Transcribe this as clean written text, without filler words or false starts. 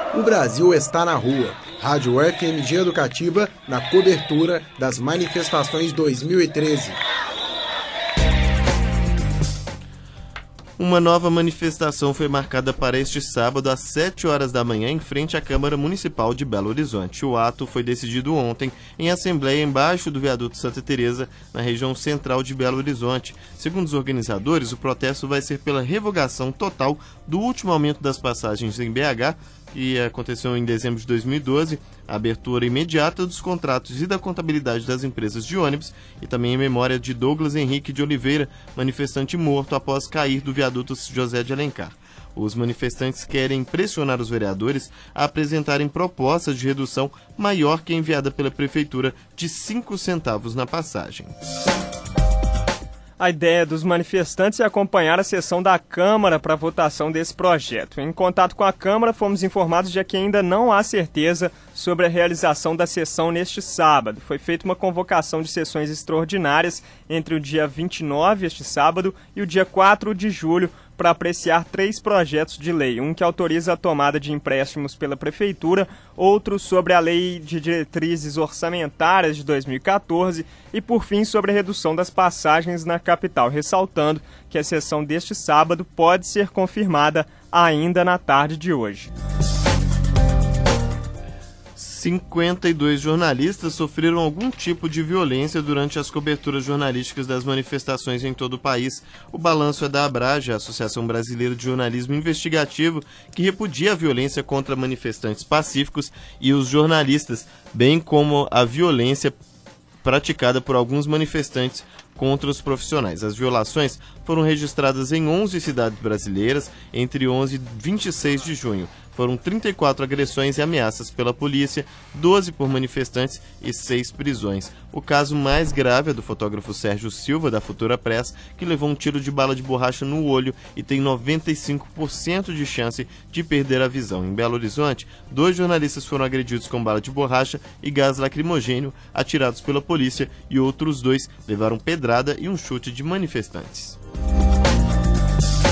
O Brasil está na rua. Rádio FMG Educativa na cobertura das manifestações 2013. Uma nova manifestação foi marcada para este sábado às 7 horas da manhã em frente à Câmara Municipal de Belo Horizonte. O ato foi decidido ontem em assembleia embaixo do viaduto Santa Teresa, na região central de Belo Horizonte. Segundo os organizadores, o protesto vai ser pela revogação total do último aumento das passagens em BH, que aconteceu em dezembro de 2012, a abertura imediata dos contratos e da contabilidade das empresas de ônibus e também em memória de Douglas Henrique de Oliveira, manifestante morto após cair do viaduto José de Alencar. Os manifestantes querem pressionar os vereadores a apresentarem propostas de redução maior que a enviada pela Prefeitura de 5 centavos na passagem. A ideia dos manifestantes é acompanhar a sessão da Câmara para a votação desse projeto. Em contato com a Câmara, fomos informados de que ainda não há certeza sobre a realização da sessão neste sábado. Foi feita uma convocação de sessões extraordinárias entre o dia 29, este sábado, e o dia 4 de julho, para apreciar 3 projetos de lei. Um que autoriza a tomada de empréstimos pela Prefeitura, outro sobre a Lei de Diretrizes Orçamentárias de 2014 e, por fim, sobre a redução das passagens na capital, ressaltando que a sessão deste sábado pode ser confirmada ainda na tarde de hoje. 52 jornalistas sofreram algum tipo de violência durante as coberturas jornalísticas das manifestações em todo o país. O balanço é da Abrage, a Associação Brasileira de Jornalismo Investigativo, que repudia a violência contra manifestantes pacíficos e os jornalistas, bem como a violência praticada por alguns manifestantes contra os profissionais. As violações foram registradas em 11 cidades brasileiras entre 11 e 26 de junho. Foram 34 agressões e ameaças pela polícia, 12 por manifestantes e 6 prisões. O caso mais grave é do fotógrafo Sérgio Silva, da Futura Press, que levou um tiro de bala de borracha no olho e tem 95% de chance de perder a visão. Em Belo Horizonte, 2 jornalistas foram agredidos com bala de borracha e gás lacrimogêneo atirados pela polícia e outros 2 levaram pedrada e um chute de manifestantes.